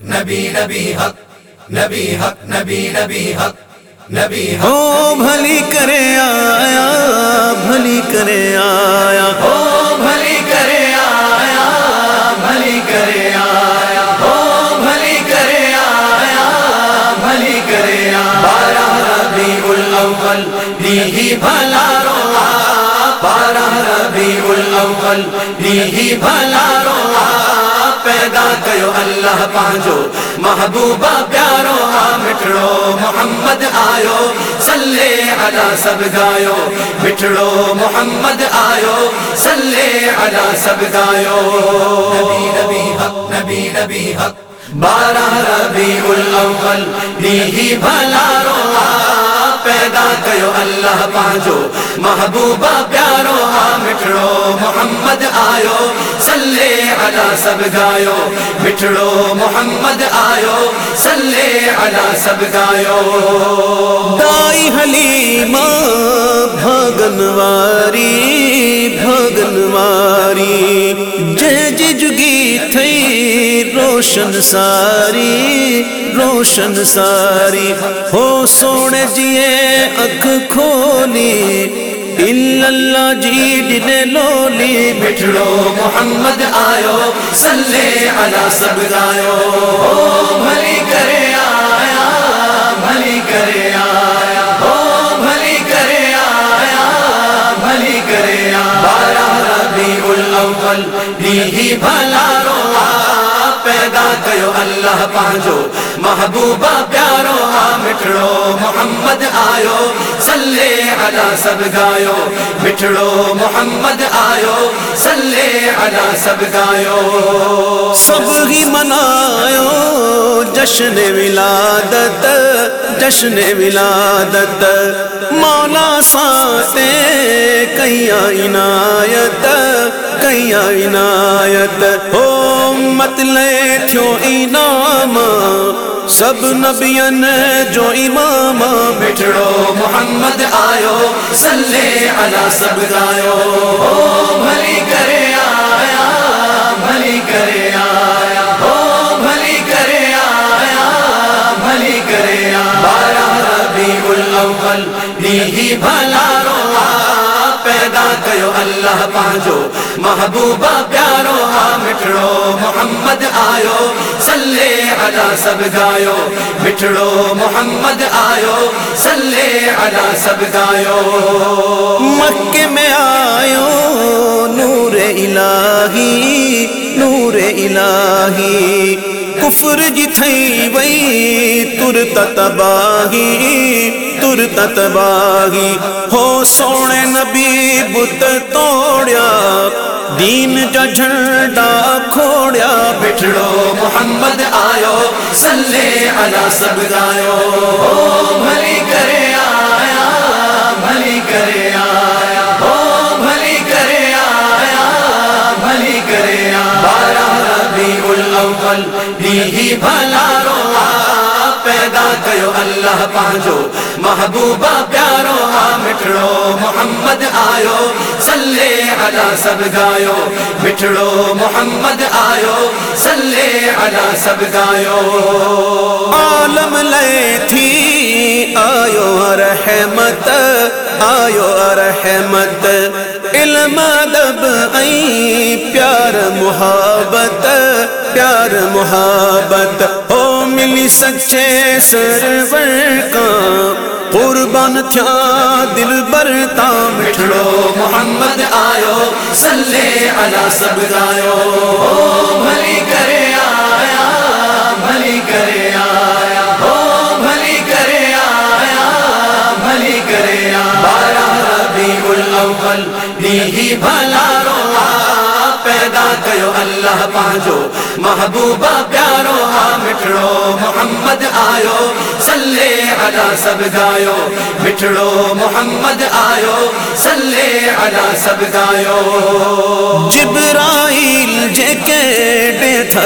نبی نبی حق نبی حق نبی نبی حق نبی حق او بھلی کرے آیا بھلی کرے آیا او بھلی کرے آیا بھلی کرے آیا او بھلی کرے آیا بھلی کرے آیا 12 ربیع الاول نیہی بھلا روا 12 ربیع الاول نیہی بھلا روا پیدا کیو اللہ پانجو محبوبہ پیارو مٹڑو محمد آیو صلی علی سب گایو مٹڑو محمد آیو صلی علی سب گایو نبی نبی حق نبی نبی حق 12 ربیع الاول نیہی بھلا روا پیدا کیو اللہ پانجو محبوبہ پیارو مٹڑو محمد آیو صلی علی سب گایو مٹڑو محمد آیو صلی علی سب گایو دائی حلیمہ بھاگن واری جے جگی تھئی روشن ساری ہو سونے جیے اکھ کھولی اللہ جی ڈنے لولی مٹڑو محمد آیو صلی علی سب گایو بھلی کرے آیا بھلی کرے آیا بھلی کرے آیا بھلی کرے آیا 12 ربیع الاول نیہی بھلا روا پیدا کیو اللہ پانجو محبوبہ پیارو مٹڑو محمد آیو صلی علی سب گایو مٹڑو محمد آیو صلی علی سب گایو سب ہی منایو جشن ولادت مولا ساتے کیا عنایت ہو مت لے تھو انعام سب نبیان جو امام مٹڑو محمد آیو صلی علی سب گایو بھلی کرے آیا بھلی کرے آیا بھلی کرے آیا بھلی کرے آیا 12 ربیع الاول نیہی بھلا روا پیدا کیو اللہ پانجو محبوبہ پیارو مٹڑو محمد آیو صلی علی سب گایو مٹڑو محمد آیو صلی علی سب گایو مکے میں آیو نور الہی کفر جی تھئی وئی ترت تباہی ہو سونے نبی بت توڑیا دین جا جھنڈا کھوڑیا مٹڑو محمد آیو صلی علی سب گایو بھلی کرے آیا بھلی کرے آیا بھلی کرے آیا بھلی کرے آیا 12 ربیع الاول نیہی بھلا روا پیدا کیو اللہ پانجو محبوبہ پیارو مٹڑو محمد آیو صلی علی سب گایو مٹڑو محمد آیو صلی علی سب گایو عالم لے تھی آیو رحمت علم ادب ای پیار محبت ہو ملی سچے سرور کا قربان تھیا دل برتا مٹڑو محمد آیو صلی علی سب گایو بھلی کرے آیا بھلی کرے آیا بھلی کرے آیا بھلی کرے آیا 12 ربیع الاول نیہی بھلا روا پیدا کیو اللہ پانجو محبوبہ پیارو مٹڑو محمد آیو صلی علی سب گایو مٹڑو محمد آیو صلی علی سب گایو جبرائیل جے کے دے تھا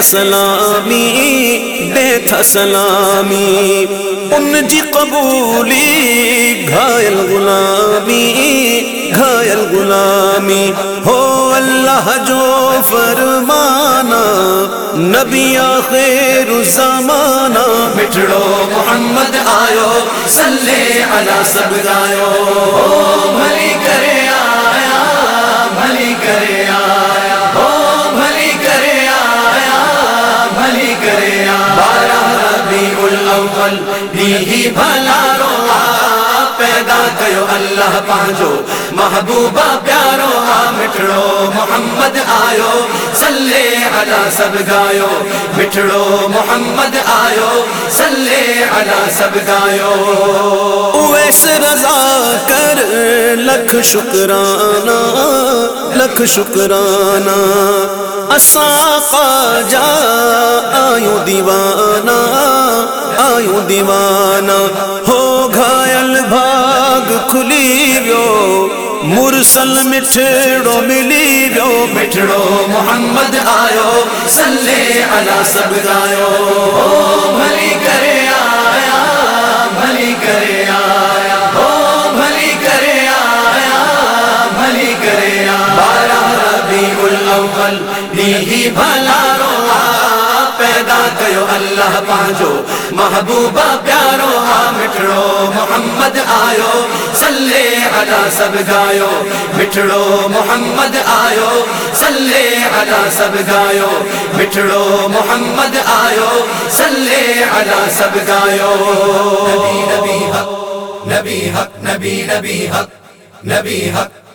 سلامی ان جی قبولی گھائل غلامی گھائل غلامی ہو اللہ جو فرمانا نبی آخر زمانہ مٹھڑو محمد آیو صلی علی سب گایو بھلی کرے آیا بھلی کرے آیا بھلی کرے آیا بھلی کرے آیا 12 ربیع الاول ہی بھلا رو پیدا کیو اللہ پانجو محبوبہ پیارو مٹھڑو محمد آیو صلی علی سب گایو مٹھڑو محمد آیو صلی علی سب گایو اویس رضا کر لکھ شکرانہ لکھ شکرانہ اساں خواجہ آیوں دیوانہ آیوں دیوانہ ہو گھائل بھاگ کھلی ویو مرسل مٹھڑو ملی ویو مٹھڑو محمد آیو صلی علی سب گایو بھلی کرے آیا بھلی کرے آیا بھلی کرے آیا بھلی کرے آیا 12 ربیع الاول ہی بھلا رو پیدا کیو اللہ پانجو محبوبہ پیارو مٹھڑو محمد آیو صلی علی سب گایو مٹھڑو محمد آیو صلی علی سب گایو مٹھڑو محمد آیو صلی علی سب گایو نبی نبی حق نبی حق نبی نبی حق نبی حق